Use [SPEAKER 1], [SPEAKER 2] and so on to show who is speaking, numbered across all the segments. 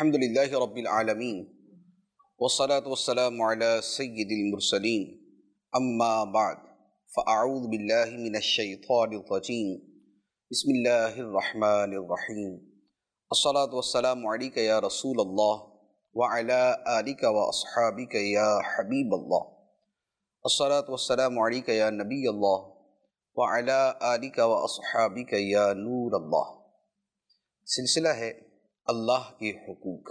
[SPEAKER 1] الحمد للہ رب العالمین والصلاة والسلام علی سید المرسلین اما بعد فاعوذ باللہ من الشیطان الرجیم بسم اللہ الرحمن الرحیم الصلاة والسلام علیک یا رسول اللہ وعلی آلک واصحابک یا حبیب اللہ الصلاة والسلام علیک یا نبی اللہ وعلی آلک واصحابک یا نور اللہ۔ سلسلہ ہے اللہ کے حقوق۔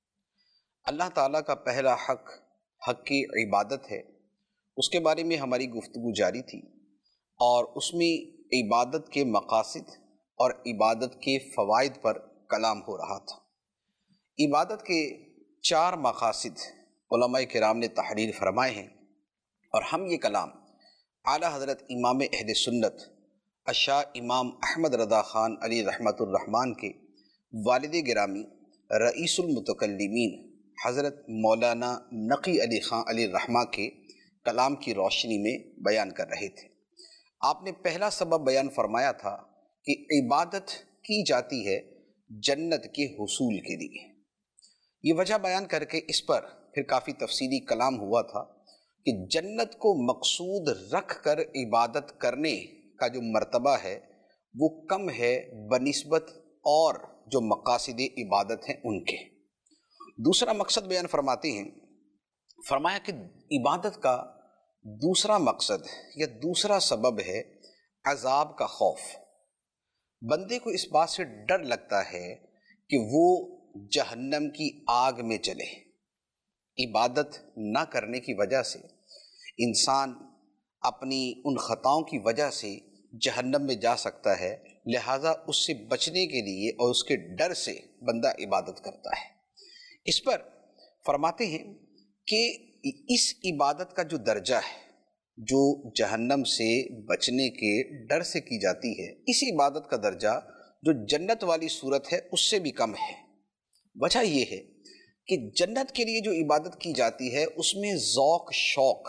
[SPEAKER 1] اللہ تعالیٰ کا پہلا حق کی عبادت ہے، اس کے بارے میں ہماری گفتگو جاری تھی اور اس میں عبادت کے مقاصد اور عبادت کے فوائد پر کلام ہو رہا تھا۔ عبادت کے 4 مقاصد علماء کرام نے تحریر فرمائے ہیں اور ہم یہ کلام اعلیٰ حضرت امام اہل سنت الشاہ امام احمد رضا خان علی رحمۃ الرحمن کے والد گرامی رئیس المتکلمین حضرت مولانا نقی علی خان علی رحمہ کے کلام کی روشنی میں بیان کر رہے تھے۔ آپ نے پہلا سبب بیان فرمایا تھا کہ عبادت کی جاتی ہے جنت کے حصول کے لیے۔ یہ وجہ بیان کر کے اس پر پھر کافی تفصیلی کلام ہوا تھا کہ جنت کو مقصود رکھ کر عبادت کرنے کا جو مرتبہ ہے وہ کم ہے بنسبت اور جو مقاصد عبادت ہیں ان کے۔ دوسرا مقصد بیان فرماتے ہیں، فرمایا کہ عبادت کا دوسرا مقصد یا دوسرا سبب ہے عذاب کا خوف۔ بندے کو اس بات سے ڈر لگتا ہے کہ وہ جہنم کی آگ میں چلے۔ عبادت نہ کرنے کی وجہ سے انسان اپنی ان خطاؤں کی وجہ سے جہنم میں جا سکتا ہے، لہٰذا اس سے بچنے کے لیے اور اس کے ڈر سے بندہ عبادت کرتا ہے۔ اس پر فرماتے ہیں کہ اس عبادت کا جو درجہ ہے جو جہنم سے بچنے کے ڈر سے کی جاتی ہے، اس عبادت کا درجہ جو جنت والی صورت ہے اس سے بھی کم ہے۔ وجہ یہ ہے کہ جنت کے لیے جو عبادت کی جاتی ہے اس میں ذوق شوق،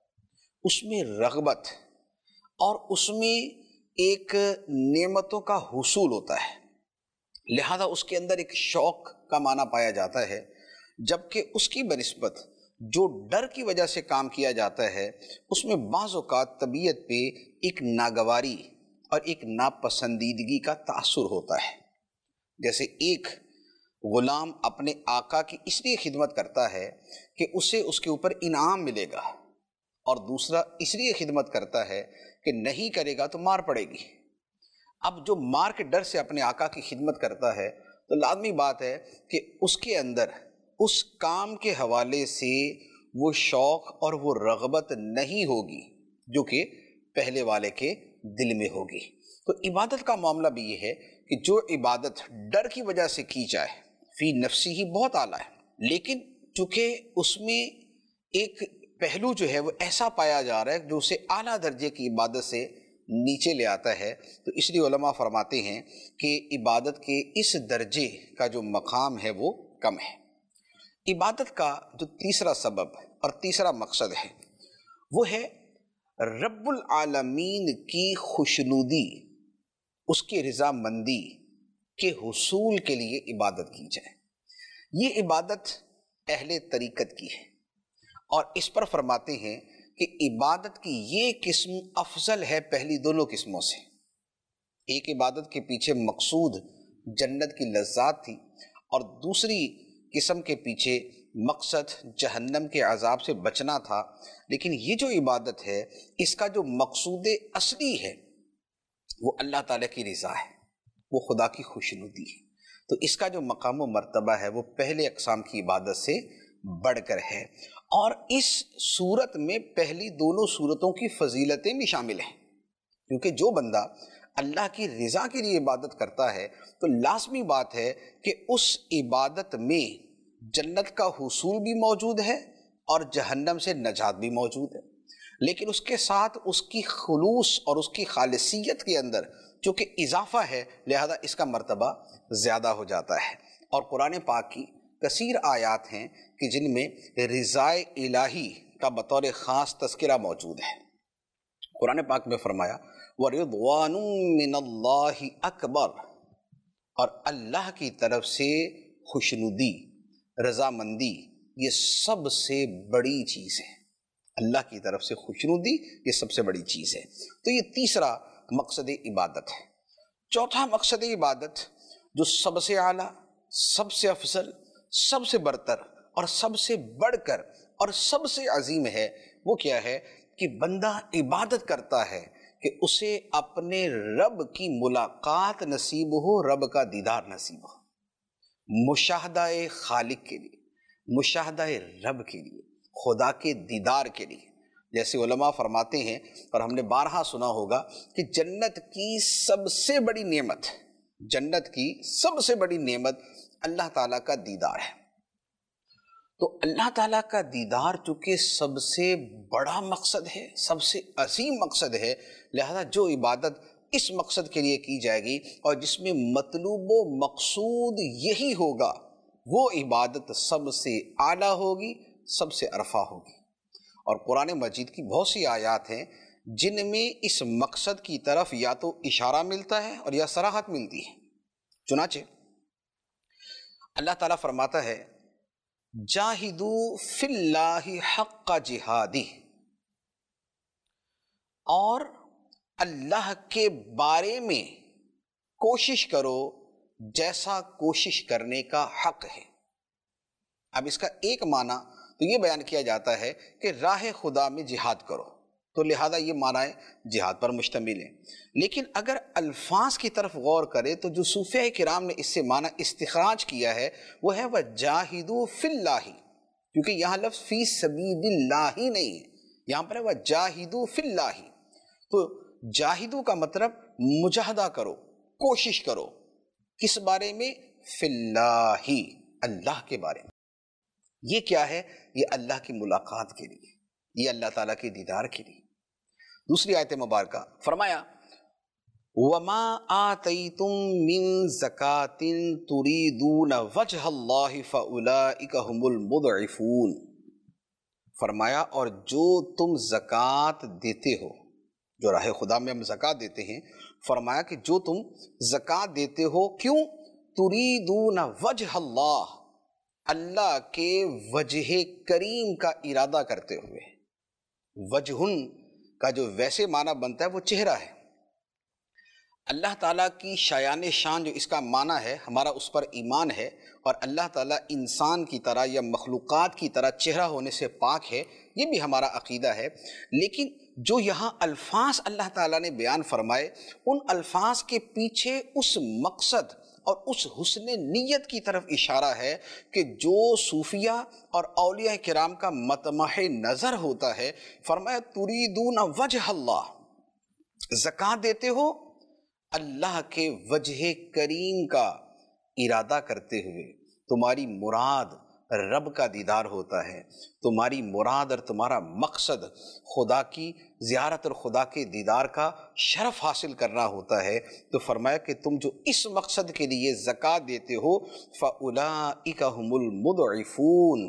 [SPEAKER 1] اس میں رغبت اور اس میں ایک نعمتوں کا حصول ہوتا ہے، لہذا اس کے اندر ایک شوق کا معنی پایا جاتا ہے، جبکہ اس کی بنسبت جو ڈر کی وجہ سے کام کیا جاتا ہے اس میں بعض اوقات طبیعت پہ ایک ناگواری اور ایک ناپسندیدگی کا تاثر ہوتا ہے۔ جیسے ایک غلام اپنے آقا کی اس لیے خدمت کرتا ہے کہ اسے اس کے اوپر انعام ملے گا، اور دوسرا اس لیے خدمت کرتا ہے کہ نہیں کرے گا تو مار پڑے گی۔ اب جو مار کے ڈر سے اپنے آقا کی خدمت کرتا ہے تو لازمی بات ہے کہ اس کے اندر اس کام کے حوالے سے وہ شوق اور وہ رغبت نہیں ہوگی جو کہ پہلے والے کے دل میں ہوگی۔ تو عبادت کا معاملہ بھی یہ ہے کہ جو عبادت ڈر کی وجہ سے کی جائے فی نفسی ہی بہت اعلیٰ ہے، لیکن چونکہ اس میں ایک پہلو جو ہے وہ ایسا پایا جا رہا ہے جو اسے اعلیٰ درجے کی عبادت سے نیچے لے آتا ہے، تو اس لیے علماء فرماتے ہیں کہ عبادت کے اس درجے کا جو مقام ہے وہ کم ہے۔ عبادت کا جو تیسرا سبب اور تیسرا مقصد ہے وہ ہے رب العالمین کی خوشنودی، اس کی رضامندی کے حصول کے لیے عبادت کی جائے۔ یہ عبادت اہل طریقت کی ہے، اور اس پر فرماتے ہیں کہ عبادت کی یہ قسم افضل ہے پہلی دونوں قسموں سے۔ ایک عبادت کے پیچھے مقصود جنت کی لذات تھی اور دوسری قسم کے پیچھے مقصد جہنم کے عذاب سے بچنا تھا، لیکن یہ جو عبادت ہے اس کا جو مقصود اصلی ہے وہ اللہ تعالیٰ کی رضا ہے، وہ خدا کی خوشنودی ہے۔ تو اس کا جو مقام و مرتبہ ہے وہ پہلے اقسام کی عبادت سے بڑھ کر ہے، اور اس صورت میں پہلی دونوں صورتوں کی فضیلتیں بھی شامل ہیں، کیونکہ جو بندہ اللہ کی رضا کے لیے عبادت کرتا ہے تو لازمی بات ہے کہ اس عبادت میں جنت کا حصول بھی موجود ہے اور جہنم سے نجات بھی موجود ہے، لیکن اس کے ساتھ اس کی خلوص اور اس کی خالصیت کے اندر جو کہ اضافہ ہے، لہذا اس کا مرتبہ زیادہ ہو جاتا ہے۔ اور قرآن پاک کی کثیر آیات ہیں کہ جن میں رضائے الہی کا بطور خاص تذکرہ موجود ہے۔ قرآن پاک میں فرمایا وَرِضْوَانٌ مِّنَ اللَّهِ أَكْبَرُ، اور اللہ کی طرف سے خوشنودی رضامندی یہ سب سے بڑی چیز ہے، اللہ کی طرف سے خوشنودی یہ سب سے بڑی چیز ہے۔ تو یہ تیسرا مقصد عبادت ہے۔ چوتھا مقصد عبادت جو سب سے اعلیٰ، سب سے افضل، سب سے برتر اور سب سے بڑھ کر اور سب سے عظیم ہے، وہ کیا ہے کہ بندہ عبادت کرتا ہے کہ اسے اپنے رب کی ملاقات نصیب ہو، رب کا دیدار نصیب ہو، مشاہدہ خالق کے لیے، مشاہدہ رب کے لیے، خدا کے دیدار کے لیے۔ جیسے علماء فرماتے ہیں اور ہم نے بارہا سنا ہوگا کہ جنت کی سب سے بڑی نعمت، جنت کی سب سے بڑی نعمت اللہ تعالیٰ کا دیدار ہے۔ تو اللہ تعالیٰ کا دیدار چونکہ سب سے بڑا مقصد ہے، سب سے عظیم مقصد ہے، لہذا جو عبادت اس مقصد کے لیے کی جائے گی اور جس میں مطلوب و مقصود یہی ہوگا، وہ عبادت سب سے اعلیٰ ہوگی، سب سے ارفع ہوگی۔ اور قرآن مجید کی بہت سی آیات ہیں جن میں اس مقصد کی طرف یا تو اشارہ ملتا ہے اور یا صراحت ملتی ہے۔ چنانچہ اللہ تعالیٰ فرماتا ہے جاہدو فی اللہ حق جہادی، اور اللہ کے بارے میں کوشش کرو جیسا کوشش کرنے کا حق ہے۔ اب اس کا ایک معنی تو یہ بیان کیا جاتا ہے کہ راہ خدا میں جہاد کرو، تو لہذا یہ معنی جہاد پر مشتمل ہے۔ لیکن اگر الفاظ کی طرف غور کرے تو جو صوفیہ کرام نے اس سے معنی استخراج کیا ہے وہ ہے وَجَاهِدُوا فِي اللَّهِ، کیونکہ یہاں لفظ فی سبیل اللہ ہی نہیں ہے، یہاں پر ہے وَجَاهِدُوا فِي اللَّهِ۔ تو جاہدو کا مطلب مجاہدہ کرو، کوشش کرو، کس بارے میں؟ فی اللہ، اللہ کے بارے میں۔ یہ کیا ہے؟ یہ اللہ کی ملاقات کے لیے، یہ اللہ تعالیٰ کے دیدار کے لیے۔ دوسری آیت مبارکہ فرمایا وَمَا آتَيْتُم مِّن زَكَاةٍ تُرِيدُونَ وَجْهَ اللَّهِ فَأُولَئِكَ هُمُ الْمُضْعِفُونَ، فرمایا اور جو تم زکوٰۃ دیتے ہو، جو راہ خدا میں ہم زکوٰۃ دیتے ہیں، فرمایا کہ جو تم زکوٰۃ دیتے ہو، کیوں؟ تُرِيدُونَ وَجْهَ اللَّهِ، اللہ کے وجہ کریم کا ارادہ کرتے ہوئے۔ وجہن کا جو ویسے معنی بنتا ہے وہ چہرہ ہے۔ اللہ تعالیٰ کی شایان شان جو اس کا معنی ہے، ہمارا اس پر ایمان ہے، اور اللہ تعالیٰ انسان کی طرح یا مخلوقات کی طرح چہرہ ہونے سے پاک ہے، یہ بھی ہمارا عقیدہ ہے۔ لیکن جو یہاں الفاظ اللہ تعالیٰ نے بیان فرمائے، ان الفاظ کے پیچھے اس مقصد اور اس حسن نیت کی طرف اشارہ ہے کہ جو صوفیہ اور اولیاء کرام کا مطمح نظر ہوتا ہے، فرمایا تُرِيدُونَ وَجْهَ اللَّهِ، زکوٰۃ دیتے ہو اللہ کے وجہ کریم کا ارادہ کرتے ہوئے، تمہاری مراد رب کا دیدار ہوتا ہے، تمہاری مراد اور تمہارا مقصد خدا کی زیارت اور خدا کے دیدار کا شرف حاصل کرنا ہوتا ہے، تو فرمایا کہ تم جو اس مقصد کے لیے زکوٰۃ دیتے ہو فَأُولَئِكَ هُمُ الْمُضْعِفُونَ،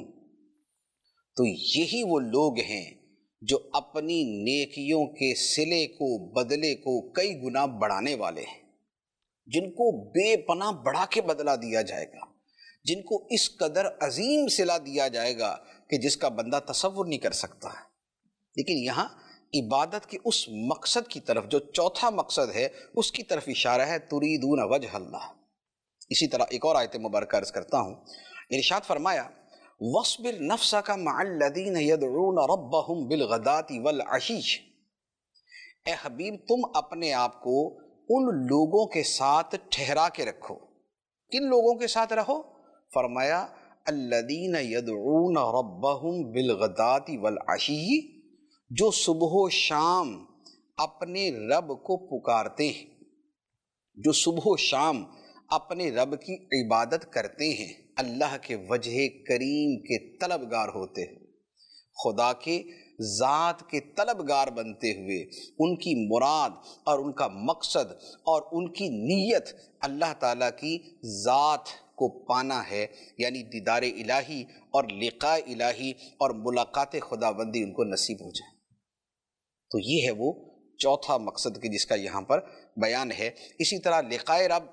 [SPEAKER 1] تو یہی وہ لوگ ہیں جو اپنی نیکیوں کے صلے کو، بدلے کو کئی گنا بڑھانے والے ہیں، جن کو بے پناہ بڑھا کے بدلہ دیا جائے گا، جن کو اس قدر عظیم صلہ دیا جائے گا کہ جس کا بندہ تصور نہیں کر سکتا ہے۔ لیکن یہاں عبادت کے اس مقصد کی طرف جو چوتھا مقصد ہے اس کی طرف اشارہ ہے تُرِيدُونَ وَجْهَ اللَّهِ۔ اسی طرح ایک اور آیت مبارکہ عرض کرتا ہوں، ارشاد فرمایا وَاصْبِرْ نَفْسَكَ مَعَ الَّذِينَ يَدْعُونَ رَبَّهُمْ بِالْغَدَاةِ وَالْعَشِيِّ، اے حبیب تم اپنے آپ کو ان لوگوں کے ساتھ ٹھہرا کے رکھو۔ کن لوگوں کے ساتھ رہو؟ فرمایا الَّذِينَ يَدْعُونَ رَبَّهُمْ بِالْغَدَاةِ وَالْعَشِيِّ، جو صبح و شام اپنے رب کو پکارتے ہیں، جو صبح و شام اپنے رب کی عبادت کرتے ہیں، اللہ کے وجہ کریم کے طلبگار ہوتے ہیں، خدا کے ذات کے طلبگار بنتے ہوئے، ان کی مراد اور ان کا مقصد اور ان کی نیت اللہ تعالیٰ کی ذات کو پانا ہے، یعنی دیدار الہی اور لقاء الہی اور ملاقات خداوندی ان کو نصیب ہو جائے۔ تو یہ ہے وہ چوتھا مقصد کہ جس کا یہاں پر بیان ہے۔ اسی طرح لقاء رب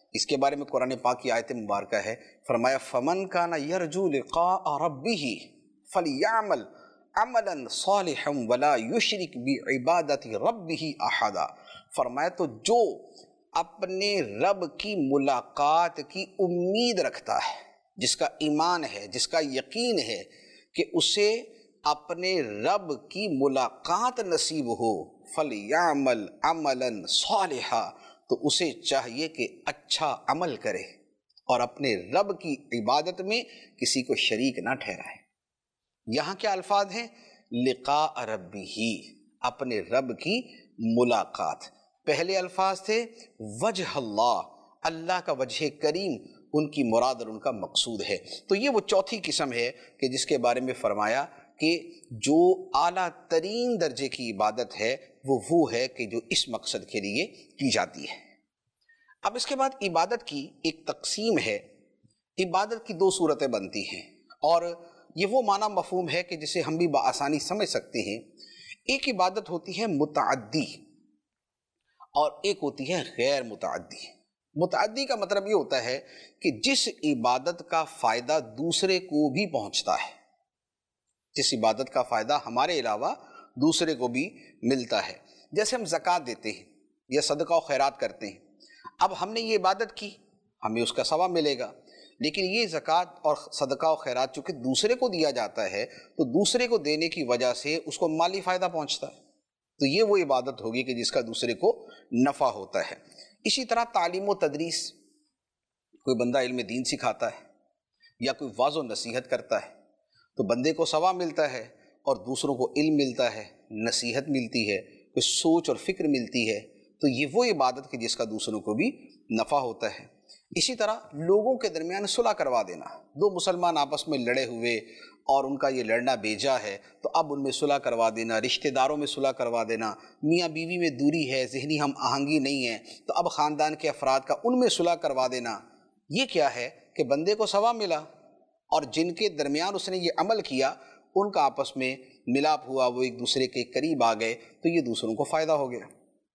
[SPEAKER 1] اس کے بارے میں قرآن پاک کی آیت مبارکہ ہے، فرمایا فَمَنْ كَانَ يَرْجُو لِقَاءَ رَبِّهِ فَلْيَعْمَلْ عَمَلًا صَالِحًا وَلَا يُشْرِكْ بِعِبَادَةِ رَبِّهِ أَحَدًا۔ فرمایا تو جو اپنے رب کی ملاقات کی امید رکھتا ہے، جس کا ایمان ہے، جس کا یقین ہے کہ اسے اپنے رب کی ملاقات نصیب ہو، فَلْيَعْمَلْ عَمَلًا صَالِحًا، تو اسے چاہیے کہ اچھا عمل کرے اور اپنے رب کی عبادت میں کسی کو شریک نہ ٹھہرائے۔ یہاں کیا الفاظ ہیں؟ لقاء ربہ، اپنے رب کی ملاقات۔ پہلے الفاظ تھے وجہ اللہ، اللہ کا وجہ کریم ان کی مراد اور ان کا مقصود ہے۔ تو یہ وہ چوتھی قسم ہے کہ جس کے بارے میں فرمایا کہ جو اعلیٰ ترین درجے کی عبادت ہے وہ ہے کہ جو اس مقصد کے لیے کی جاتی ہے۔ اب اس کے بعد عبادت کی ایک تقسیم ہے۔ عبادت کی دو صورتیں بنتی ہیں، اور یہ وہ معنی مفہوم ہے کہ جسے ہم بھی بآسانی سمجھ سکتے ہیں۔ ایک عبادت ہوتی ہے متعدی اور ایک ہوتی ہے غیر متعدی۔ متعدی کا مطلب یہ ہوتا ہے کہ جس عبادت کا فائدہ دوسرے کو بھی پہنچتا ہے، جس عبادت کا فائدہ ہمارے علاوہ دوسرے کو بھی ملتا ہے۔ جیسے ہم زکوٰۃ دیتے ہیں یا صدقہ و خیرات کرتے ہیں، اب ہم نے یہ عبادت کی، ہمیں اس کا ثواب ملے گا، لیکن یہ زکوٰۃ اور صدقہ و خیرات چونکہ دوسرے کو دیا جاتا ہے تو دوسرے کو دینے کی وجہ سے اس کو مالی فائدہ پہنچتا ہے، تو یہ وہ عبادت ہوگی کہ جس کا دوسرے کو نفع ہوتا ہے۔ اسی طرح تعلیم و تدریس، کوئی بندہ علم دین سکھاتا ہے یا کوئی واعظ و نصیحت کرتا ہے تو بندے کو ثواب ملتا ہے اور دوسروں کو علم ملتا ہے، نصیحت ملتی ہے، کوئی سوچ اور فکر ملتی ہے، تو یہ وہ عبادت کہ جس کا دوسروں کو بھی نفع ہوتا ہے۔ اسی طرح لوگوں کے درمیان صلح کروا دینا، دو مسلمان آپس میں لڑے ہوئے اور ان کا یہ لڑنا بیجا ہے تو اب ان میں صلح کروا دینا، رشتہ داروں میں صلح کروا دینا، میاں بیوی میں دوری ہے، ذہنی ہم آہنگی نہیں ہے تو اب خاندان کے افراد کا ان میں صلح کروا دینا، یہ کیا ہے کہ بندے کو ثواب ملا اور جن کے درمیان اس نے یہ عمل کیا ان کا آپس میں ملاپ ہوا، وہ ایک دوسرے کے قریب آ گئے تو یہ دوسروں کو فائدہ ہو گیا۔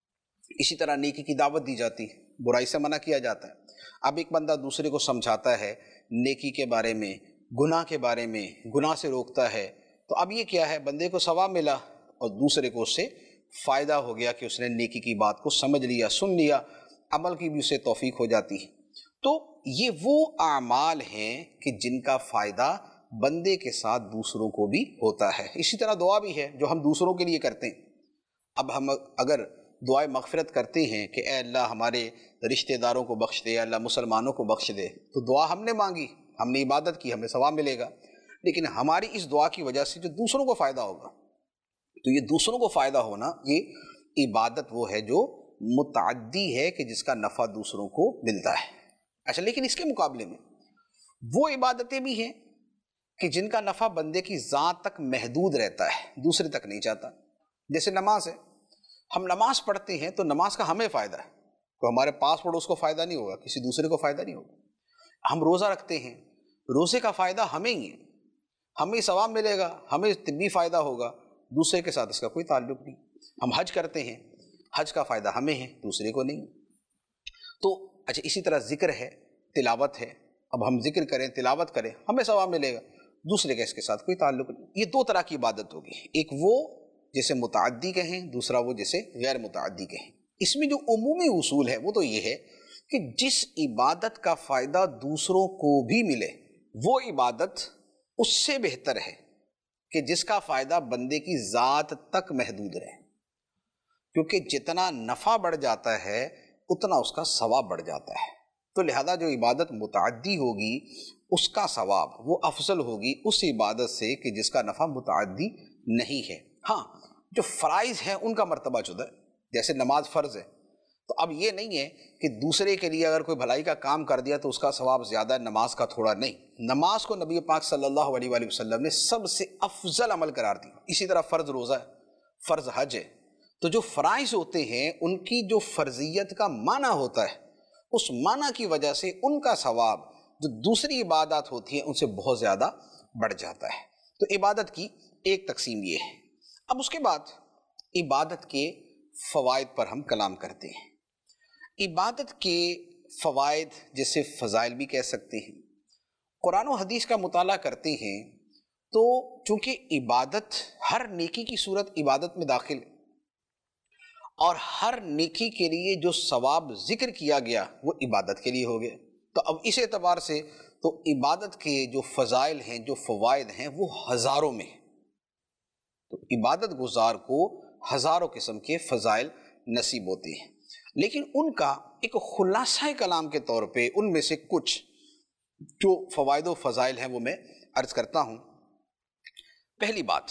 [SPEAKER 1] اسی طرح نیکی کی دعوت دی جاتی ہے، برائی سے منع کیا جاتا ہے۔ اب ایک بندہ دوسرے کو سمجھاتا ہے نیکی کے بارے میں، گناہ کے بارے میں، گناہ سے روکتا ہے، تو اب یہ کیا ہے، بندے کو ثواب ملا اور دوسرے کو اس سے فائدہ ہو گیا کہ اس نے نیکی کی بات کو سمجھ لیا، سن لیا، عمل کی بھی اسے توفیق ہو جاتی ہے۔ تو یہ وہ اعمال ہیں کہ جن کا فائدہ بندے کے ساتھ دوسروں کو بھی ہوتا ہے۔ اسی طرح دعا بھی ہے جو ہم دوسروں کے لیے کرتے ہیں۔ اب ہم اگر دعائے مغفرت کرتے ہیں کہ اے اللہ ہمارے رشتہ داروں کو بخش دے، اے اللہ مسلمانوں کو بخش دے، تو دعا ہم نے مانگی، ہم نے عبادت کی، ہمیں ثواب ملے گا، لیکن ہماری اس دعا کی وجہ سے جو دوسروں کو فائدہ ہوگا، تو یہ دوسروں کو فائدہ ہونا، یہ عبادت وہ ہے جو متعدی ہے کہ جس کا نفع دوسروں کو ملتا ہے۔ اچھا، لیکن اس کے مقابلے میں وہ عبادتیں بھی ہیں کہ جن کا نفع بندے کی ذات تک محدود رہتا ہے، دوسرے تک نہیں جاتا۔ جیسے نماز ہے، ہم نماز پڑھتے ہیں تو نماز کا ہمیں فائدہ ہے، تو ہمارے پاس پڑوس کو فائدہ نہیں ہوگا، کسی دوسرے کو فائدہ نہیں ہوگا۔ ہم روزہ رکھتے ہیں، روزے کا فائدہ ہمیں ہی ہے، ہمیں ثواب ملے گا، ہمیں طبی فائدہ ہوگا، دوسرے کے ساتھ اس کا کوئی تعلق نہیں۔ ہم حج کرتے ہیں، حج کا فائدہ ہمیں ہے، دوسرے کو نہیں۔ تو اچھا، اسی طرح ذکر ہے، تلاوت ہے، اب ہم ذکر کریں، تلاوت کریں، ہمیں ثواب ملے گا، دوسرے کا اس کے ساتھ کوئی تعلق نہیں۔ یہ دو طرح کی عبادت ہوگی، ایک وہ جسے متعدی کہیں، دوسرا وہ جسے غیر متعدی کہیں۔ اس میں جو عمومی اصول ہے وہ تو یہ ہے کہ جس عبادت کا فائدہ دوسروں کو بھی ملے وہ عبادت اس سے بہتر ہے کہ جس کا فائدہ بندے کی ذات تک محدود رہے، کیونکہ جتنا نفع بڑھ جاتا ہے اتنا اس کا ثواب بڑھ جاتا ہے۔ تو لہذا جو عبادت متعدی ہوگی اس کا ثواب وہ افضل ہوگی اس عبادت سے کہ جس کا نفع متعدی نہیں ہے۔ ہاں، جو فرائض ہیں ان کا مرتبہ جدا ہے، جیسے نماز فرض ہے، تو اب یہ نہیں ہے کہ دوسرے کے لیے اگر کوئی بھلائی کا کام کر دیا تو اس کا ثواب زیادہ ہے، نماز کا تھوڑا نہیں۔ نماز کو نبی پاک صلی اللہ علیہ وآلہ وسلم نے سب سے افضل عمل قرار دیا۔ اسی طرح فرض روزہ ہے، فرض حج ہے، تو جو فرائض ہوتے ہیں ان کی جو فرضیت کا معنی ہوتا ہے اس معنی کی وجہ سے ان کا ثواب جو دوسری عبادات ہوتی ہیں ان سے بہت زیادہ بڑھ جاتا ہے۔ تو عبادت کی ایک تقسیم یہ ہے۔ اب اس کے بعد عبادت کے فوائد پر ہم کلام کرتے ہیں۔ عبادت کے فوائد جسے فضائل بھی کہہ سکتے ہیں، قرآن و حدیث کا مطالعہ کرتے ہیں تو چونکہ عبادت ہر نیکی کی صورت عبادت میں داخل ہے، اور ہر نیکی کے لیے جو ثواب ذکر کیا گیا وہ عبادت کے لیے ہو گیا، تو اب اس اعتبار سے تو عبادت کے جو فضائل ہیں، جو فوائد ہیں، وہ ہزاروں میں ہیں۔ تو عبادت گزار کو ہزاروں قسم کے فضائل نصیب ہوتے ہیں، لیکن ان کا ایک خلاصہ کلام کے طور پہ ان میں سے کچھ جو فوائد و فضائل ہیں وہ میں عرض کرتا ہوں۔ پہلی بات،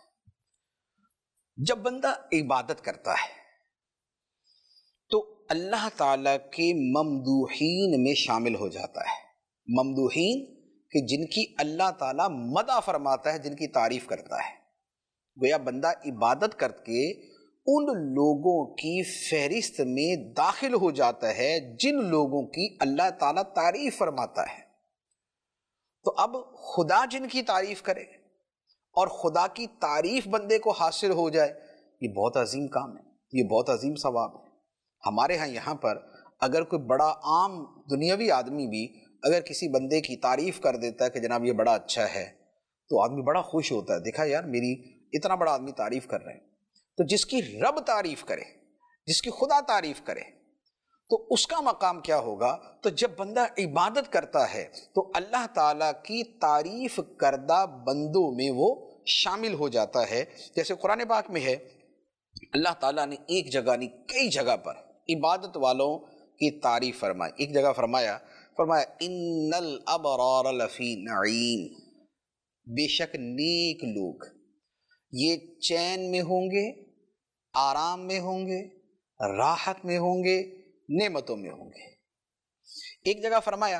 [SPEAKER 1] جب بندہ عبادت کرتا ہے تو اللہ تعالیٰ کے ممدوحین میں شامل ہو جاتا ہے۔ ممدوحین کہ جن کی اللہ تعالیٰ مدح فرماتا ہے، جن کی تعریف کرتا ہے۔ گویا بندہ عبادت کر کے ان لوگوں کی فہرست میں داخل ہو جاتا ہے جن لوگوں کی اللہ تعالیٰ تعریف فرماتا ہے۔ تو اب خدا جن کی تعریف کرے اور خدا کی تعریف بندے کو حاصل ہو جائے، یہ بہت عظیم کام ہے، یہ بہت عظیم ثواب ہے۔ ہمارے ہاں یہاں پر اگر کوئی بڑا عام دنیاوی آدمی بھی اگر کسی بندے کی تعریف کر دیتا ہے کہ جناب یہ بڑا اچھا ہے، تو آدمی بڑا خوش ہوتا ہے، دیکھا یار میری اتنا بڑا آدمی تعریف کر رہے ہیں۔ تو جس کی رب تعریف کرے، جس کی خدا تعریف کرے، تو اس کا مقام کیا ہوگا؟ تو جب بندہ عبادت کرتا ہے تو اللہ تعالیٰ کی تعریف کردہ بندوں میں وہ شامل ہو جاتا ہے۔ جیسے قرآن پاک میں ہے، اللہ تعالیٰ نے ایک جگہ نہیں کئی جگہ پر عبادت والوں کی تعریف فرمائی۔ ایک جگہ فرمایا ان الابرار لفی نعیم، بے شک نیک لوگ یہ چین میں ہوں گے، آرام میں ہوں گے، راحت میں ہوں گے، نعمتوں میں ہوں گے۔ ایک جگہ فرمایا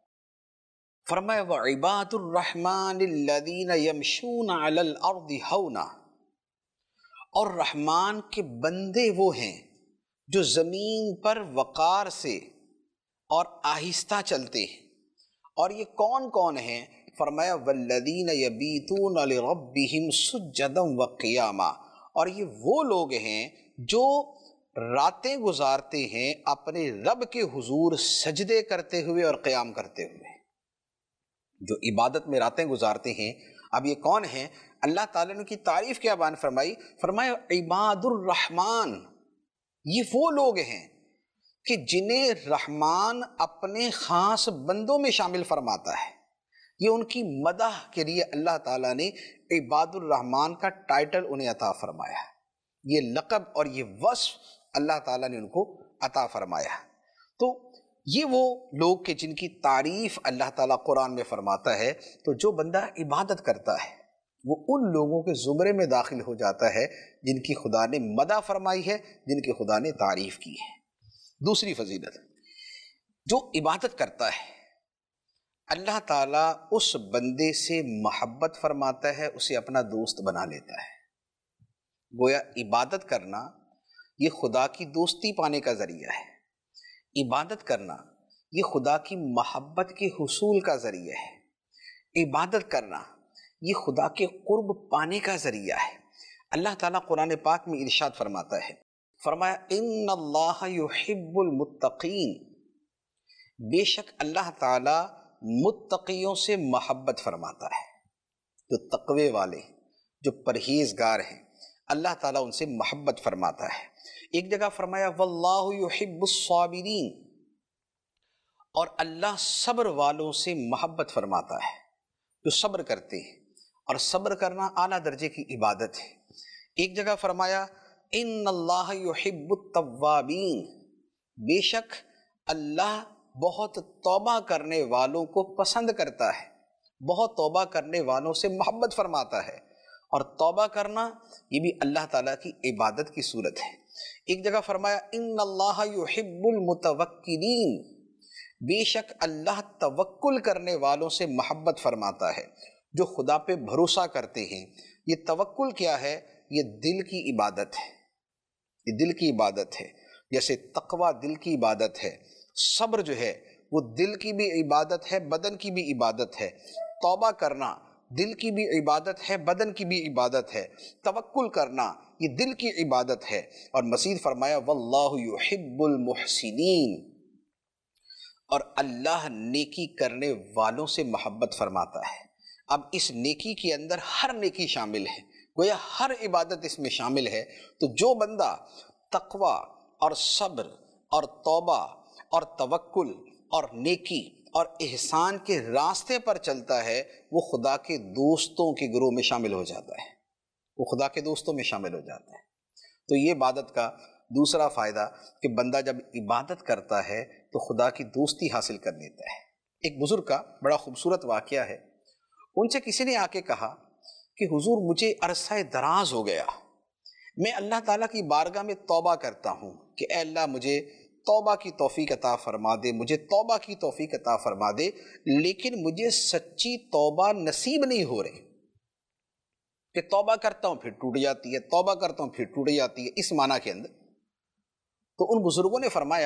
[SPEAKER 1] وَعِبَادُ الرَّحْمَنِ الَّذِينَ يَمْشُونَ عَلَى الْأَرْضِ هَوْنًا، اور رحمان کے بندے وہ ہیں جو زمین پر وقار سے اور آہستہ چلتے ہیں۔ اور یہ کون کون ہیں؟ فرمایا وَالَّذِينَ يَبِيتُونَ لِرَبِّهِمْ سُجَّدًا وَقِيَامًا، اور یہ وہ لوگ ہیں جو راتیں گزارتے ہیں اپنے رب کے حضور سجدے کرتے ہوئے اور قیام کرتے ہوئے۔ جو عبادت میں راتیں گزارتے ہیں، اب یہ کون ہیں؟ اللہ تعالیٰ نے کی تعریف کیا بیان فرمائی؟ فرمایا عباد الرحمن، یہ وہ لوگ ہیں کہ جنہیں رحمان اپنے خاص بندوں میں شامل فرماتا ہے۔ یہ ان کی مدح کے لیے اللہ تعالیٰ نے عباد الرحمن کا ٹائٹل انہیں عطا فرمایا، یہ لقب اور یہ وصف اللہ تعالیٰ نے ان کو عطا فرمایا۔ تو یہ وہ لوگ کہ جن کی تعریف اللہ تعالیٰ قرآن میں فرماتا ہے، تو جو بندہ عبادت کرتا ہے وہ ان لوگوں کے زمرے میں داخل ہو جاتا ہے جن کی خدا نے مدح فرمائی ہے، جن کی خدا نے تعریف کی ہے۔ دوسری فضیلت، جو عبادت کرتا ہے اللہ تعالیٰ اس بندے سے محبت فرماتا ہے، اسے اپنا دوست بنا لیتا ہے۔ گویا عبادت کرنا یہ خدا کی دوستی پانے کا ذریعہ ہے، عبادت کرنا یہ خدا کی محبت کے حصول کا ذریعہ ہے، عبادت کرنا یہ خدا کے قرب پانے کا ذریعہ ہے۔ اللہ تعالیٰ قرآن پاک میں ارشاد فرماتا ہے، فرمایا ان اللہ یحب المتقین، بے شک اللہ تعالیٰ متقیوں سے محبت فرماتا ہے۔ جو تقوی والے، جو پرہیزگار ہیں، اللہ تعالیٰ ان سے محبت فرماتا ہے۔ ایک جگہ فرمایا واللہ یحب الصابرین، اور اللہ صبر والوں سے محبت فرماتا ہے، جو صبر کرتے ہیں، اور صبر کرنا اعلیٰ درجے کی عبادت ہے۔ ایک جگہ فرمایا ان اللہ یحب التوابین، بے شک اللہ بہت توبہ کرنے والوں کو پسند کرتا ہے، بہت توبہ کرنے والوں سے محبت فرماتا ہے۔ اور توبہ کرنا یہ بھی اللہ تعالیٰ کی عبادت کی صورت ہے۔ ایک جگہ فرمایا ان اللہ یحب المتوکلین، بے شک اللہ توکل کرنے والوں سے محبت فرماتا ہے، جو خدا پہ بھروسہ کرتے ہیں۔ یہ توکل کیا ہے؟ یہ دل کی عبادت ہے، یہ دل کی عبادت ہے۔ جیسے تقوی دل کی عبادت ہے، صبر جو ہے وہ دل کی بھی عبادت ہے، بدن کی بھی عبادت ہے۔ توبہ کرنا دل کی بھی عبادت ہے، بدن کی بھی عبادت ہے۔ توکل کرنا یہ دل کی عبادت ہے۔ اور مزید فرمایا واللہ یحب المحسنین، اور اللہ نیکی کرنے والوں سے محبت فرماتا ہے۔ اب اس نیکی کے اندر ہر نیکی شامل ہے، گویا ہر عبادت اس میں شامل ہے۔ تو جو بندہ تقوی اور صبر اور توبہ اور توکل اور نیکی اور احسان کے راستے پر چلتا ہے، وہ خدا کے دوستوں کے گروہ میں شامل ہو جاتا ہے، وہ خدا کے دوستوں میں شامل ہو جاتا ہے۔ تو یہ عبادت کا دوسرا فائدہ کہ بندہ جب عبادت کرتا ہے تو خدا کی دوستی حاصل کر لیتا ہے۔ ایک بزرگ کا بڑا خوبصورت واقعہ ہے، ان سے کسی نے آ کے کہا کہ حضور مجھے عرصہ دراز ہو گیا، میں اللہ تعالیٰ کی بارگاہ میں توبہ کرتا ہوں کہ اے اللہ مجھے توبہ کی توفیق عطا فرما دے، مجھے توبہ کی توفیق عطا فرما دے، لیکن مجھے سچی توبہ نصیب نہیں ہو رہی، کہ توبہ کرتا ہوں پھر ٹوٹ جاتی ہے، توبہ کرتا ہوں پھر ٹوٹ جاتی ہے، اس معنی کے اندر۔ تو ان بزرگوں نے فرمایا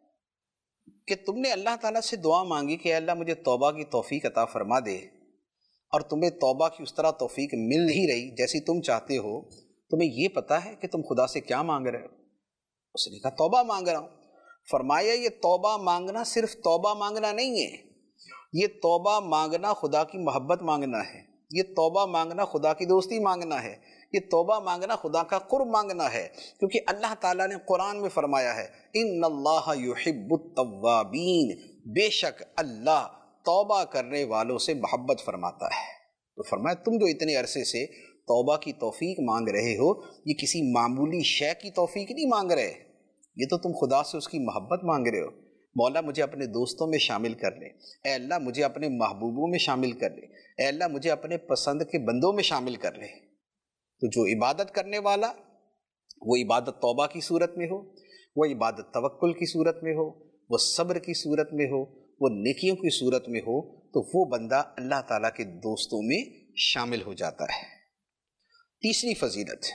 [SPEAKER 1] کہ تم نے اللہ تعالیٰ سے دعا مانگی کہ اے اللہ مجھے توبہ کی توفیق عطا فرما دے، اور تمہیں توبہ کی اس طرح توفیق مل نہیں رہی جیسی تم چاہتے ہو، تمہیں یہ پتہ ہے کہ تم خدا سے کیا مانگ رہے ہو؟ اس نے کہا توبہ مانگ رہا ہوں۔ فرمایا یہ توبہ مانگنا صرف توبہ مانگنا نہیں ہے، یہ توبہ مانگنا خدا کی محبت مانگنا ہے، یہ توبہ مانگنا خدا کی دوستی مانگنا ہے، یہ توبہ مانگنا خدا کا قرب مانگنا ہے، کیونکہ اللہ تعالیٰ نے قرآن میں فرمایا ہے ان اللہ یحب التوابین، بے شک اللہ توبہ کرنے والوں سے محبت فرماتا ہے۔ تو فرمایا تم جو اتنے عرصے سے توبہ کی توفیق مانگ رہے ہو، یہ کسی معمولی شے کی توفیق نہیں مانگ رہے، یہ تو تم خدا سے اس کی محبت مانگ رہے ہو۔ مولا مجھے اپنے دوستوں میں شامل کر لے، اے اللہ مجھے اپنے محبوبوں میں شامل کر لے، اے اللہ مجھے اپنے پسند کے بندوں میں شامل کر لے۔ تو جو عبادت کرنے والا، وہ عبادت توبہ کی صورت میں ہو، وہ عبادت توکل کی صورت میں ہو، وہ صبر کی صورت میں ہو، وہ نیکیوں کی صورت میں ہو، تو وہ بندہ اللہ تعالیٰ کے دوستوں میں شامل ہو جاتا ہے۔ تیسری فضیلت،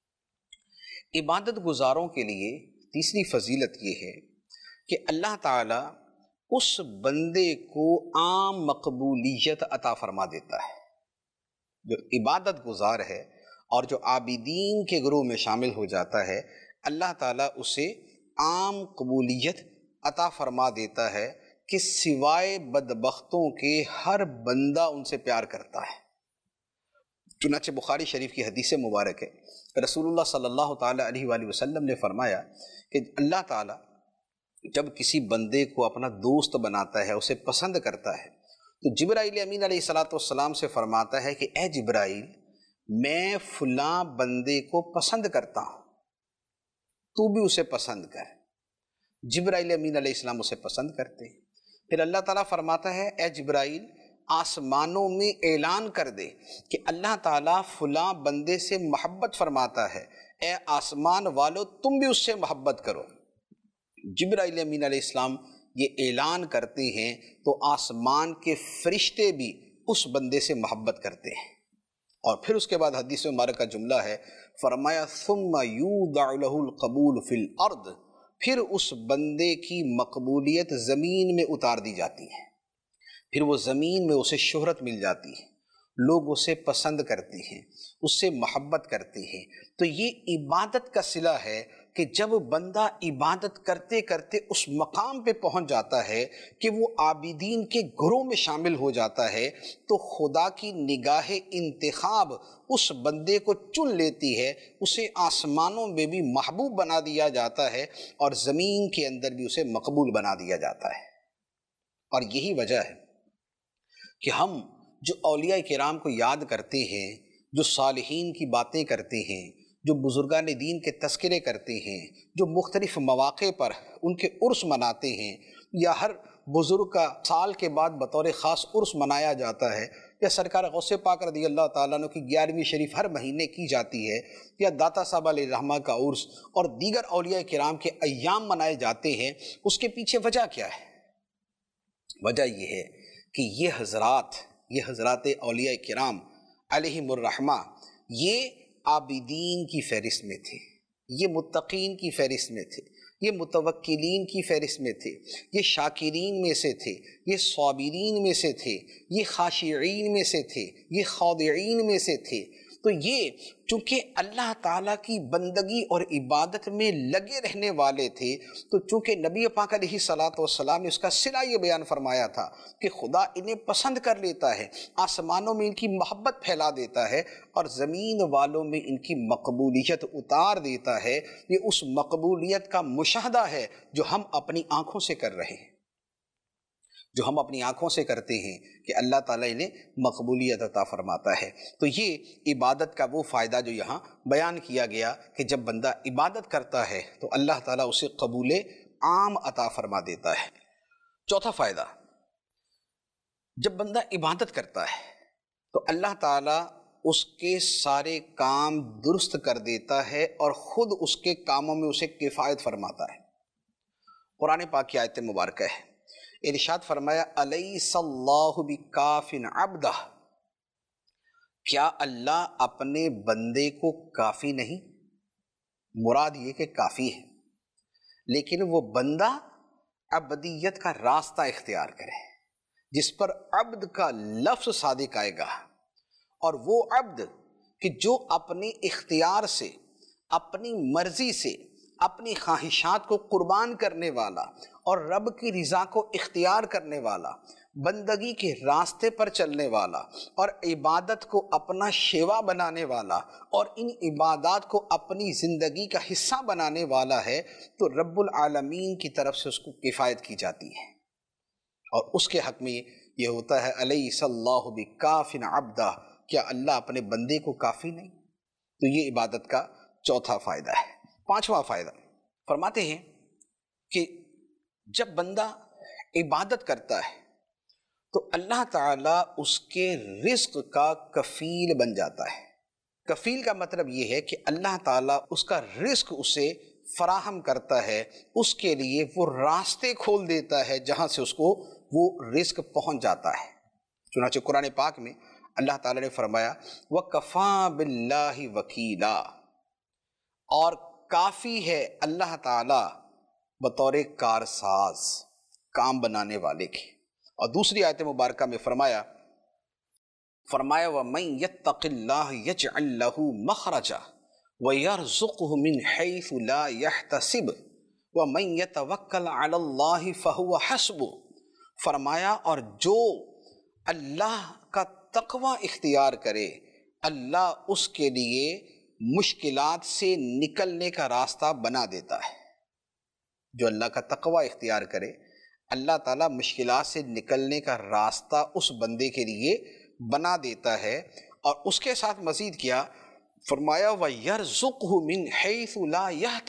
[SPEAKER 1] عبادت گزاروں کے لیے تیسری فضیلت یہ ہے کہ اللہ تعالیٰ اس بندے کو عام مقبولیت عطا فرما دیتا ہے۔ جو عبادت گزار ہے اور جو عابدین کے گروہ میں شامل ہو جاتا ہے، اللہ تعالیٰ اسے عام قبولیت عطا فرما دیتا ہے کہ سوائے بدبختوں کے ہر بندہ ان سے پیار کرتا ہے۔ چنانچہ بخاری شریف کی حدیث مبارک ہے، رسول اللہ صلی اللہ تعالیٰ علیہ وآلہ وسلم نے فرمایا کہ اللہ تعالیٰ جب کسی بندے کو اپنا دوست بناتا ہے، اسے پسند کرتا ہے، تو جبرائیل امین علیہ السلام سے فرماتا ہے کہ اے جبرائیل میں فلاں بندے کو پسند کرتا ہوں، تو بھی اسے پسند کر۔ جبرائیل امین علیہ السلام اسے پسند کرتے ہیں۔ پھر اللہ تعالیٰ فرماتا ہے اے جبرائیل آسمانوں میں اعلان کر دے کہ اللہ تعالیٰ فلاں بندے سے محبت فرماتا ہے، اے آسمان والو تم بھی اس سے محبت کرو۔ جبرائیل امین علیہ السلام یہ اعلان کرتے ہیں تو آسمان کے فرشتے بھی اس بندے سے محبت کرتے ہیں۔ اور پھر اس کے بعد حدیث مبارک کا جملہ ہے، فرمایا ثم یوضع له القبول فی الارض، پھر اس بندے کی مقبولیت زمین میں اتار دی جاتی ہے، پھر وہ زمین میں اسے شہرت مل جاتی ہے، لوگ اسے پسند کرتے ہیں، اس سے محبت کرتے ہیں۔ تو یہ عبادت کا صلہ ہے کہ جب بندہ عبادت کرتے کرتے اس مقام پہ پہنچ جاتا ہے کہ وہ عابدین کے گروہ میں شامل ہو جاتا ہے، تو خدا کی نگاہ انتخاب اس بندے کو چن لیتی ہے، اسے آسمانوں میں بھی محبوب بنا دیا جاتا ہے اور زمین کے اندر بھی اسے مقبول بنا دیا جاتا ہے۔ اور یہی وجہ ہے کہ ہم جو اولیاء کرام کو یاد کرتے ہیں، جو صالحین کی باتیں کرتے ہیں، جو بزرگان دین کے تذکرے کرتے ہیں، جو مختلف مواقع پر ان کے عرس مناتے ہیں، یا ہر بزرگ کا سال کے بعد بطور خاص عرس منایا جاتا ہے، یا سرکار غوث پاک رضی اللہ تعالیٰ عنہ کی 11ویں شریف ہر مہینے کی جاتی ہے، یا داتا صاحب علیہ الرحمہ کا عرس اور دیگر اولیاء کرام کے ایام منائے جاتے ہیں، اس کے پیچھے وجہ کیا ہے؟ وجہ یہ ہے کہ یہ حضرات اولیاء کرام علیہم الرحمہ یہ عابدین کی فہرست میں تھے، یہ متقین کی فہرست میں تھے، یہ متوکلین کی فہرست میں تھے، یہ شاکرین میں سے تھے، یہ صابرین میں سے تھے، یہ خاشعین میں سے تھے، یہ خاضعین میں سے تھے۔ تو یہ چونکہ اللہ تعالیٰ کی بندگی اور عبادت میں لگے رہنے والے تھے، تو چونکہ نبی پاک علیہ الصلوۃ والسلام نے اس کا صلہ یہ بیان فرمایا تھا کہ خدا انہیں پسند کر لیتا ہے، آسمانوں میں ان کی محبت پھیلا دیتا ہے اور زمین والوں میں ان کی مقبولیت اتار دیتا ہے۔ یہ اس مقبولیت کا مشاہدہ ہے جو ہم اپنی آنکھوں سے کر رہے ہیں، جو ہم اپنی آنکھوں سے کرتے ہیں کہ اللہ تعالیٰ انہیں مقبولیت عطا فرماتا ہے۔ تو یہ عبادت کا وہ فائدہ جو یہاں بیان کیا گیا کہ جب بندہ عبادت کرتا ہے تو اللہ تعالیٰ اسے قبول عام عطا فرما دیتا ہے۔ چوتھا فائدہ، جب بندہ عبادت کرتا ہے تو اللہ تعالیٰ اس کے سارے کام درست کر دیتا ہے اور خود اس کے کاموں میں اسے کفایت فرماتا ہے۔ قرآن پاک کی آیت مبارکہ ہے، ارشاد فرمایا الیس اللہ بکاف عبدہ، کیا اللہ اپنے بندے کو کافی نہیں؟ مراد یہ کہ کافی ہے، لیکن وہ بندہ عبدیت کا راستہ اختیار کرے جس پر عبد کا لفظ صادق آئے گا، اور وہ عبد کہ جو اپنے اختیار سے، اپنی مرضی سے اپنی خواہشات کو قربان کرنے والا اور رب کی رضا کو اختیار کرنے والا، بندگی کے راستے پر چلنے والا اور عبادت کو اپنا شیوا بنانے والا اور ان عبادات کو اپنی زندگی کا حصہ بنانے والا ہے، تو رب العالمین کی طرف سے اس کو کفایت کی جاتی ہے، اور اس کے حق میں یہ ہوتا ہے الیس اللہ بکاف عبدہ، کیا اللہ اپنے بندے کو کافی نہیں؟ تو یہ عبادت کا چوتھا فائدہ ہے۔ پانچواں فائدہ فرماتے ہیں کہ جب بندہ عبادت کرتا ہے تو اللہ تعالیٰ اس کے رزق کا کفیل بن جاتا ہے۔ کفیل کا مطلب یہ ہے کہ اللہ تعالیٰ اس کا رزق اسے فراہم کرتا ہے، اس کے لیے وہ راستے کھول دیتا ہے جہاں سے اس کو وہ رزق پہنچ جاتا ہے۔ چنانچہ قرآن پاک میں اللہ تعالیٰ نے فرمایا وَكَفَى بِاللَّهِ وَكِيلًا، اور کافی ہے اللہ تعالیٰ بطور کارساز، کام بنانے والے کے۔ اور دوسری آیت مبارکہ میں فرمایا وَمَن يَتَّقِ اللَّهَ يَجْعَل لَّهُ مَخْرَجًا وَيَرْزُقْهُ مِنْ حَيْثُ لَا يَحْتَسِبُ وَمَن يَتَوَكَّلْ عَلَى اللَّهِ فَهُوَ حَسْبُهُ، فرمایا اور جو اللہ کا تقوی اختیار کرے، اللہ اس کے لیے مشکلات سے نکلنے کا راستہ بنا دیتا ہے۔ جو اللہ کا تقوی اختیار کرے، اللہ تعالیٰ مشکلات سے نکلنے کا راستہ اس بندے کے لیے بنا دیتا ہے، اور اس کے ساتھ مزید کیا، فرمایا وَيَرْزُقْهُ مِنْ حَيْثُ لَا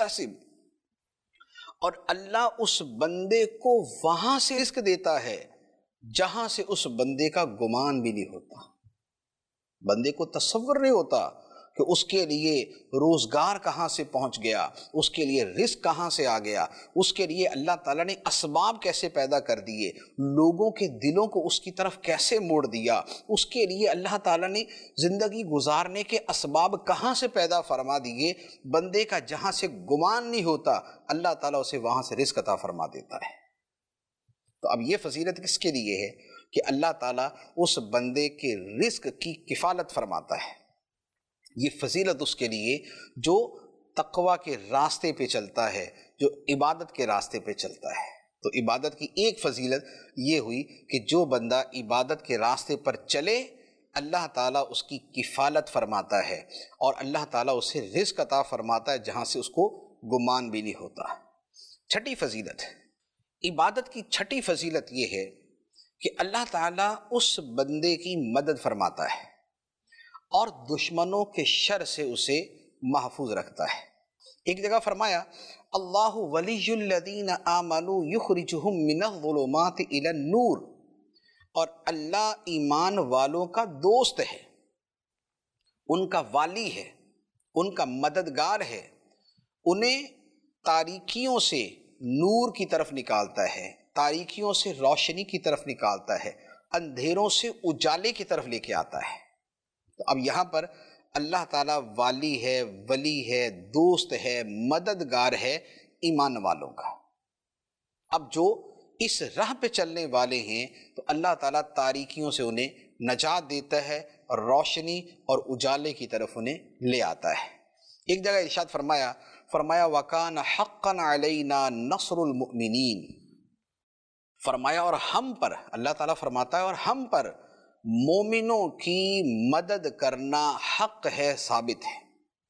[SPEAKER 1] يَحْتَسِبُ، اور اللہ اس بندے کو وہاں سے رزق دیتا ہے جہاں سے اس بندے کا گمان بھی نہیں ہوتا۔ بندے کو تصور نہیں ہوتا کہ اس کے لیے روزگار کہاں سے پہنچ گیا، اس کے لیے رزق کہاں سے آ گیا، اس کے لیے اللہ تعالیٰ نے اسباب کیسے پیدا کر دیے، لوگوں کے دلوں کو اس کی طرف کیسے موڑ دیا، اس کے لیے اللہ تعالیٰ نے زندگی گزارنے کے اسباب کہاں سے پیدا فرما دیے۔ بندے کا جہاں سے گمان نہیں ہوتا، اللہ تعالیٰ اسے وہاں سے رزق عطا فرما دیتا ہے۔ تو اب یہ فضیلت کس کے لیے ہے کہ اللہ تعالیٰ اس بندے کے رزق کی کفالت فرماتا ہے۔ یہ فضیلت اس کے لیے جو تقوی کے راستے پہ چلتا ہے، جو عبادت کے راستے پہ چلتا ہے۔ تو عبادت کی ایک فضیلت یہ ہوئی کہ جو بندہ عبادت کے راستے پر چلے، اللہ تعالیٰ اس کی کفالت فرماتا ہے، اور اللہ تعالیٰ اسے رزق عطا فرماتا ہے جہاں سے اس کو گمان بھی نہیں ہوتا۔ چھٹی فضیلت، عبادت کی چھٹی فضیلت یہ ہے کہ اللہ تعالیٰ اس بندے کی مدد فرماتا ہے اور دشمنوں کے شر سے اسے محفوظ رکھتا ہے۔ ایک جگہ فرمایا اللہ ولی الذین آمنوا یخرجہم من الظلمات الی النور، اور اللہ ایمان والوں کا دوست ہے، ان کا والی ہے، ان کا مددگار ہے، انہیں تاریکیوں سے نور کی طرف نکالتا ہے، تاریکیوں سے روشنی کی طرف نکالتا ہے، اندھیروں سے اجالے کی طرف لے کے آتا ہے۔ تو اب یہاں پر اللہ تعالیٰ والی ہے، ولی ہے، دوست ہے، مددگار ہے ایمان والوں کا۔ اب جو اس راہ پہ چلنے والے ہیں تو اللہ تعالیٰ تاریکیوں سے انہیں نجات دیتا ہے، روشنی اور اجالے کی طرف انہیں لے آتا ہے۔ ایک جگہ ارشاد فرمایا وَكَانَ حَقًّا عَلَيْنَا نَصْرُ الْمُؤْمِنِينَ، فرمایا اور ہم پر، اللہ تعالیٰ فرماتا ہے اور ہم پر مومنوں کی مدد کرنا حق ہے، ثابت ہے۔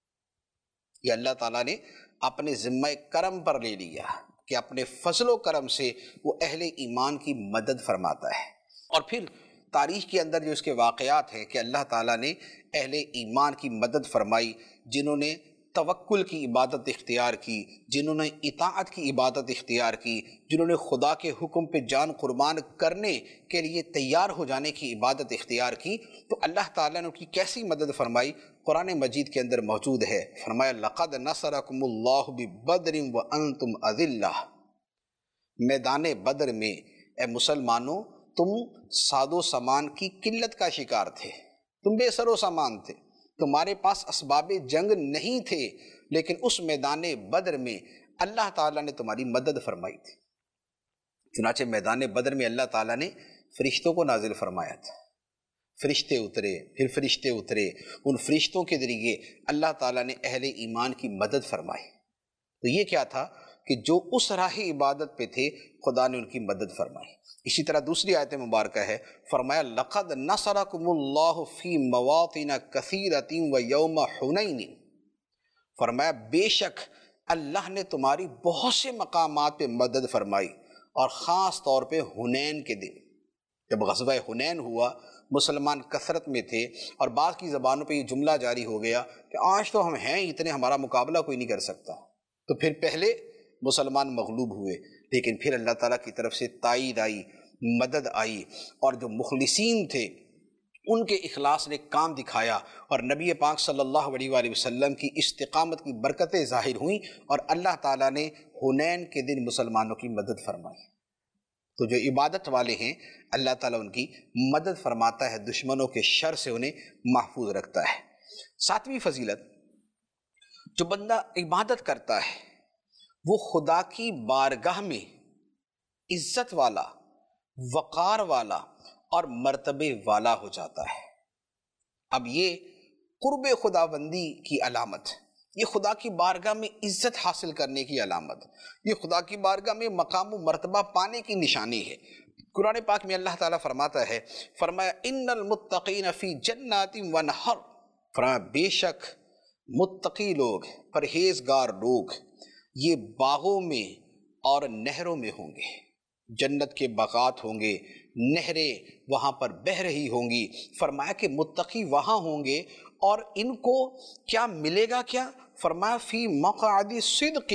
[SPEAKER 1] یہ اللہ تعالیٰ نے اپنے ذمہ کرم پر لے لیا کہ اپنے فضل و کرم سے وہ اہل ایمان کی مدد فرماتا ہے۔ اور پھر تاریخ کے اندر جو اس کے واقعات ہیں کہ اللہ تعالیٰ نے اہل ایمان کی مدد فرمائی، جنہوں نے توکل کی عبادت اختیار کی، جنہوں نے اطاعت کی عبادت اختیار کی، جنہوں نے خدا کے حکم پہ جان قربان کرنے کے لیے تیار ہو جانے کی عبادت اختیار کی، تو اللہ تعالیٰ نے ان کی کیسی مدد فرمائی قرآن مجید کے اندر موجود ہے۔ فرمایا لَقَدْ نَصَرَكُمُ اللَّهُ بِبَدْرٍ وَأَنْتُمْ أَذِلَّةٌ، میدان بدر میں اے مسلمانوں تم ساد و سامان کی قلت کا شکار تھے، تم بے سر و سامان تھے، تمہارے پاس اسباب جنگ نہیں تھے، لیکن اس میدان بدر میں اللہ تعالیٰ نے تمہاری مدد فرمائی تھی۔ چنانچہ میدان بدر میں اللہ تعالیٰ نے فرشتوں کو نازل فرمایا تھا، فرشتے اترے، پھر فرشتے اترے، ان فرشتوں کے ذریعے اللہ تعالیٰ نے اہل ایمان کی مدد فرمائی۔ تو یہ کیا تھا کہ جو اس راہ عبادت پہ تھے خدا نے ان کی مدد فرمائی۔ اسی طرح دوسری آیت مبارکہ ہے، فرمایا لَقَدْ نَصَرَكُمُ اللَّهُ فِي مَوَاطِنَ كَثِيرَةٍ وَيَوْمَ حُنَيْنٍ، فرمایا بے شک اللہ نے تمہاری بہت سے مقامات پہ مدد فرمائی، اور خاص طور پہ حنین کے دن جب غزوہ حنین ہوا، مسلمان کثرت میں تھے، اور بعض کی زبانوں پہ یہ جملہ جاری ہو گیا کہ آج تو ہم ہیں اتنے، ہمارا مقابلہ کوئی نہیں کر سکتا۔ تو پھر پہلے مسلمان مغلوب ہوئے، لیکن پھر اللہ تعالیٰ کی طرف سے تائید آئی، مدد آئی، اور جو مخلصین تھے ان کے اخلاص نے کام دکھایا، اور نبی پاک صلی اللہ علیہ وآلہ وسلم کی استقامت کی برکتیں ظاہر ہوئیں، اور اللہ تعالیٰ نے حنین کے دن مسلمانوں کی مدد فرمائی۔ تو جو عبادت والے ہیں اللہ تعالیٰ ان کی مدد فرماتا ہے، دشمنوں کے شر سے انہیں محفوظ رکھتا ہے۔ ساتویں فضیلت، جو بندہ عبادت کرتا ہے وہ خدا کی بارگاہ میں عزت والا، وقار والا اور مرتبے والا ہو جاتا ہے۔ اب یہ قرب خداوندی کی علامت، یہ خدا کی بارگاہ میں عزت حاصل کرنے کی علامت، یہ خدا کی بارگاہ میں مقام و مرتبہ پانے کی نشانی ہے۔ قرآن پاک میں اللہ تعالیٰ فرماتا ہے، فرمایا ان المتقین فی جنات ونہر، فرمایا بے شک متقی لوگ، پرہیزگار لوگ یہ باغوں میں اور نہروں میں ہوں گے، جنت کے باغات ہوں گے، نہریں وہاں پر بہہ رہی ہوں گی۔ فرمایا کہ متقی وہاں ہوں گے، اور ان کو کیا ملے گا؟ کیا فرمایا فی مقعد صدق،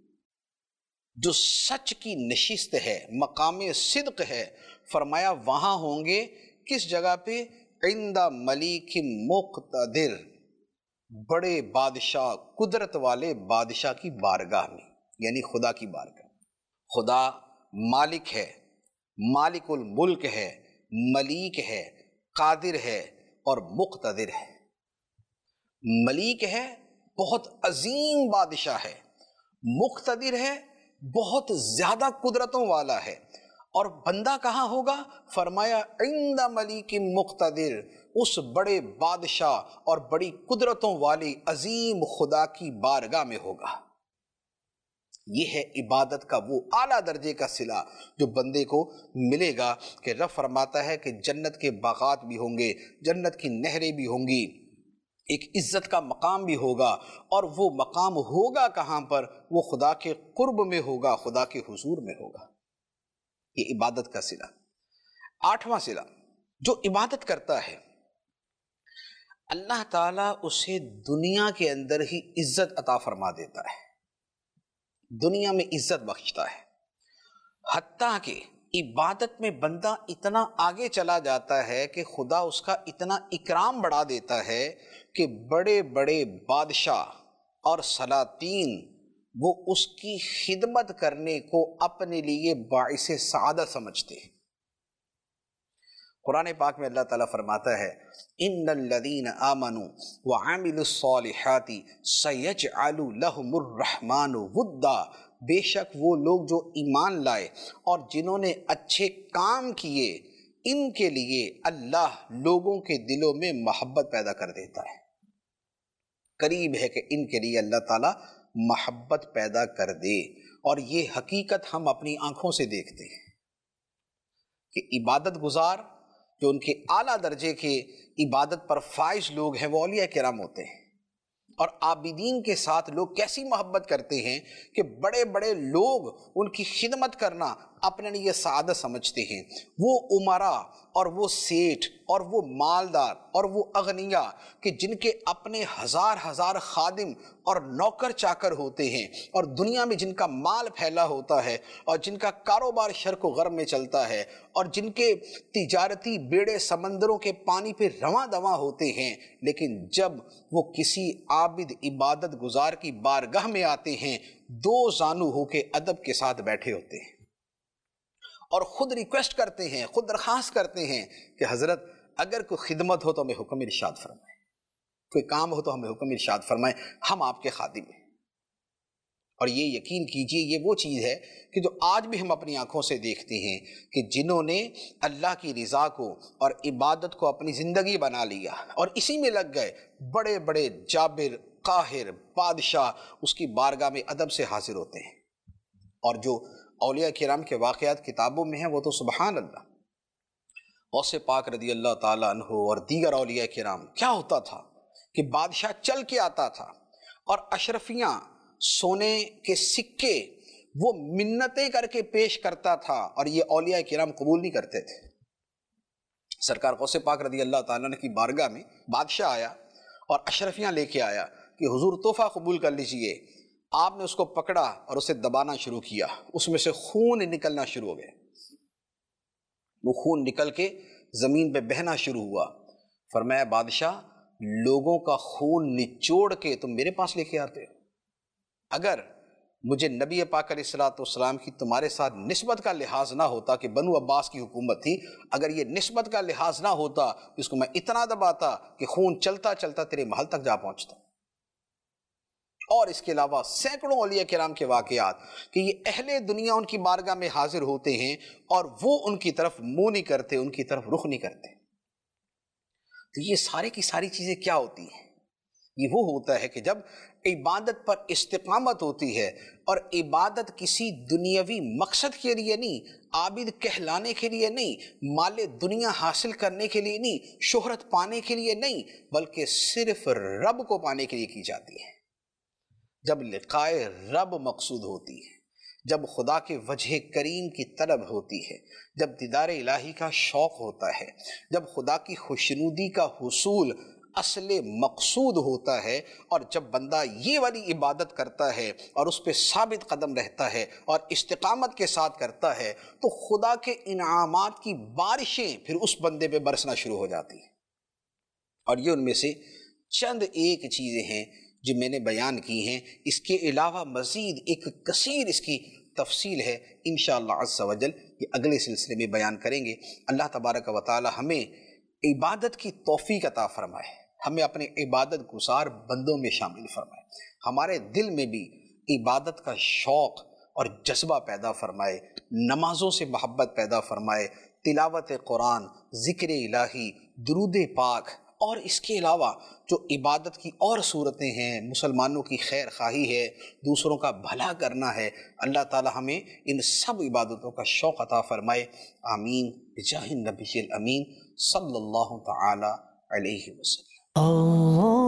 [SPEAKER 1] جو سچ کی نشست ہے، مقام صدق ہے، فرمایا وہاں ہوں گے کس جگہ پہ؟ عند ملیک مقتدر، بڑے بادشاہ، قدرت والے بادشاہ کی بارگاہ میں، یعنی خدا کی بارگاہ۔ خدا مالک ہے، مالک الملک ہے، ملیک ہے، قادر ہے اور مقتدر ہے۔ ملیک ہے، بہت عظیم بادشاہ ہے، مقتدر ہے، بہت زیادہ قدرتوں والا ہے، اور بندہ کہاں ہوگا؟ فرمایا عند ملیک مقتدر، اس بڑے بادشاہ اور بڑی قدرتوں والی عظیم خدا کی بارگاہ میں ہوگا۔ یہ ہے عبادت کا وہ اعلیٰ درجے کا صلہ جو بندے کو ملے گا، کہ رب فرماتا ہے کہ جنت کے باغات بھی ہوں گے، جنت کی نہریں بھی ہوں گی، ایک عزت کا مقام بھی ہوگا، اور وہ مقام ہوگا کہاں پر؟ وہ خدا کے قرب میں ہوگا، خدا کے حضور میں ہوگا۔ یہ عبادت کا صلہ۔ آٹھواں صلہ، جو عبادت کرتا ہے اللہ تعالیٰ اسے دنیا کے اندر ہی عزت عطا فرما دیتا ہے، دنیا میں عزت بخشتا ہے، حتیٰ کہ عبادت میں بندہ اتنا آگے چلا جاتا ہے کہ خدا اس کا اتنا اکرام بڑھا دیتا ہے کہ بڑے بڑے بادشاہ اور سلاطین وہ اس کی خدمت کرنے کو اپنے لیے باعث سعادت سمجھتے ہیں۔ قرآن پاک میں اللہ تعالیٰ فرماتا ہے ان الذین آمنوا وعملوا الصالحات سیجعل لهم الرحمن ودا، بے شک وہ لوگ جو ایمان لائے اور جنہوں نے اچھے کام کیے، ان کے لیے اللہ لوگوں کے دلوں میں محبت پیدا کر دیتا ہے۔ قریب ہے کہ ان کے لیے اللہ تعالیٰ محبت پیدا کر دے، اور یہ حقیقت ہم اپنی آنکھوں سے دیکھتے ہیں کہ عبادت گزار جو ان کے اعلیٰ درجے کے عبادت پر فائز لوگ ہیں وہ اولیاء کرام ہوتے ہیں، اور عابدین کے ساتھ لوگ کیسی محبت کرتے ہیں کہ بڑے بڑے لوگ ان کی خدمت کرنا اپنے لیے سعادت سمجھتے ہیں۔ وہ امراء اور وہ سیٹھ اور وہ مالدار اور وہ اغنیاء کہ جن کے اپنے ہزار ہزار خادم اور نوکر چاکر ہوتے ہیں، اور دنیا میں جن کا مال پھیلا ہوتا ہے، اور جن کا کاروبار شرق و غرب میں چلتا ہے، اور جن کے تجارتی بیڑے سمندروں کے پانی پہ رواں دواں ہوتے ہیں، لیکن جب وہ کسی عابد عبادت گزار کی بارگاہ میں آتے ہیں، دو زانو ہو کے ادب کے ساتھ بیٹھے ہوتے ہیں اور خود ریکویسٹ کرتے ہیں، خود درخواست کرتے ہیں کہ حضرت اگر کوئی خدمت ہو تو ہمیں حکم ارشاد فرمائیں، کوئی کام ہو تو ہمیں حکم ارشاد فرمائیں، ہم آپ کے خادم ہیں۔ اور یہ یقین کیجئے یہ وہ چیز ہے کہ جو آج بھی ہم اپنی آنکھوں سے دیکھتے ہیں کہ جنہوں نے اللہ کی رضا کو اور عبادت کو اپنی زندگی بنا لیا اور اسی میں لگ گئے، بڑے بڑے جابر قاہر بادشاہ اس کی بارگاہ میں ادب سے حاضر ہوتے ہیں۔ اور جو اولیاء کرام کے واقعات کتابوں میں ہیں وہ تو سبحان اللہ، غوث پاک رضی اللہ تعالیٰ عنہ اور دیگر اولیاء کرام، کیا ہوتا تھا کہ بادشاہ چل کے آتا تھا اور اشرفیاں سونے کے سکے وہ منتیں کر کے پیش کرتا تھا، اور یہ اولیاء کرام قبول نہیں کرتے تھے۔ سرکار غوث پاک رضی اللہ تعالیٰ عنہ کی بارگاہ میں بادشاہ آیا اور اشرفیاں لے کے آیا کہ حضور تحفہ قبول کر لیجئے۔ آپ نے اس کو پکڑا اور اسے دبانا شروع کیا، اس میں سے خون نکلنا شروع ہو گئے، وہ خون نکل کے زمین پہ بہنا شروع ہوا۔ فرمایا بادشاہ لوگوں کا خون نچوڑ کے تم میرے پاس لے کے آتے ہو؟ اگر مجھے نبی پاک علیہ السلام کی تمہارے ساتھ نسبت کا لحاظ نہ ہوتا کہ بنو عباس کی حکومت تھی، اگر یہ نسبت کا لحاظ نہ ہوتا اس کو میں اتنا دباتا کہ خون چلتا چلتا تیرے محل تک جا پہنچتا۔ اور اس کے علاوہ سینکڑوں اولیاء کرام کے واقعات کہ یہ اہل دنیا ان کی بارگاہ میں حاضر ہوتے ہیں اور وہ ان کی طرف منہ نہیں کرتے، ان کی طرف رخ نہیں کرتے۔ تو یہ سارے کی ساری چیزیں کیا ہوتی ہیں؟ یہ وہ ہوتا ہے کہ جب عبادت پر استقامت ہوتی ہے، اور عبادت کسی دنیاوی مقصد کے لیے نہیں، عابد کہلانے کے لیے نہیں، مال دنیا حاصل کرنے کے لیے نہیں، شہرت پانے کے لیے نہیں، بلکہ صرف رب کو پانے کے لیے کی جاتی ہے۔ جب لقائے رب مقصود ہوتی ہے، جب خدا کے وجہ کریم کی طلب ہوتی ہے، جب دیدار الہی کا شوق ہوتا ہے، جب خدا کی خوشنودی کا حصول اصل مقصود ہوتا ہے، اور جب بندہ یہ والی عبادت کرتا ہے اور اس پہ ثابت قدم رہتا ہے اور استقامت کے ساتھ کرتا ہے، تو خدا کے انعامات کی بارشیں پھر اس بندے پہ برسنا شروع ہو جاتی ہیں۔ اور یہ ان میں سے چند ایک چیزیں ہیں جو میں نے بیان کی ہیں، اس کے علاوہ مزید ایک کثیر اس کی تفصیل ہے، انشاءاللہ عز و جل یہ اگلے سلسلے میں بیان کریں گے۔ اللہ تبارک و تعالی ہمیں عبادت کی توفیق عطا فرمائے، ہمیں اپنے عبادت گزار بندوں میں شامل فرمائے، ہمارے دل میں بھی عبادت کا شوق اور جذبہ پیدا فرمائے، نمازوں سے محبت پیدا فرمائے، تلاوت قرآن، ذکر الہی، درود پاک، اور اس کے علاوہ جو عبادت کی اور صورتیں ہیں، مسلمانوں کی خیر خواہی ہے، دوسروں کا بھلا کرنا ہے، اللہ تعالی ہمیں ان سب عبادتوں کا شوق عطا فرمائے، آمین بجاہ النبی الامین صلی اللہ تعالی علیہ وسلم۔